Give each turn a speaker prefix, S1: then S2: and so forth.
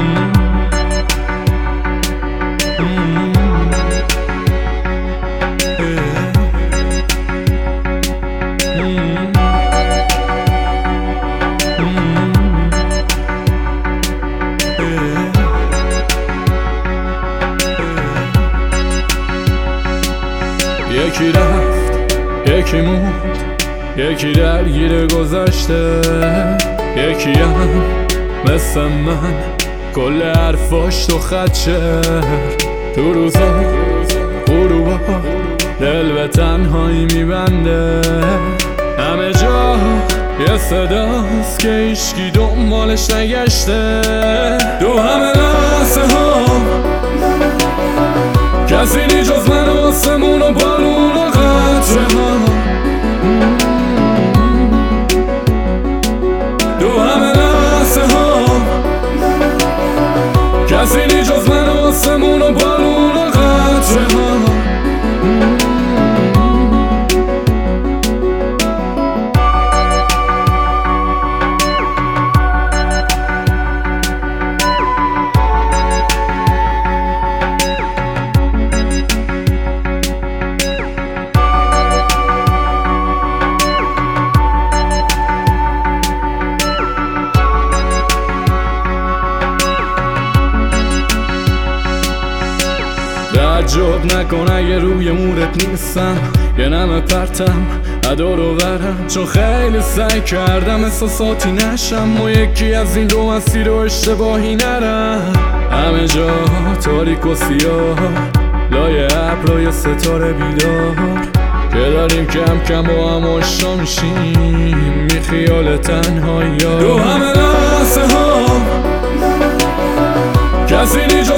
S1: یکی رفت یکی موند، یکی درگیر گذشته، یکی هم مثل من کل حرفاش تو خدشه. تو روزا غروبا دل به تنهایی میبنده، همه جا یه صداست که هیچکی دنبالش نگشته. تو همه لحظه ها کسی نی جز من و آسمون و بارون و قطره ها. تو همه لحظه ها کسی نی جز من و آسمون و بارون و قطره ها. تعجب نکن اگه روی مورت نیستم، یه نمه پرتم ادار و ورم، چون خیلی سعی کردم احساساتی نشم و یکی از این دو مسیر و اشتباهی نرم. همه جا تاریک و سیاه، لای ابرای ستاره بیدار، که داریم کم کم با هم آشنا میشیم بی خیال تنهایی ها. تو همه لحظه ها کسی نی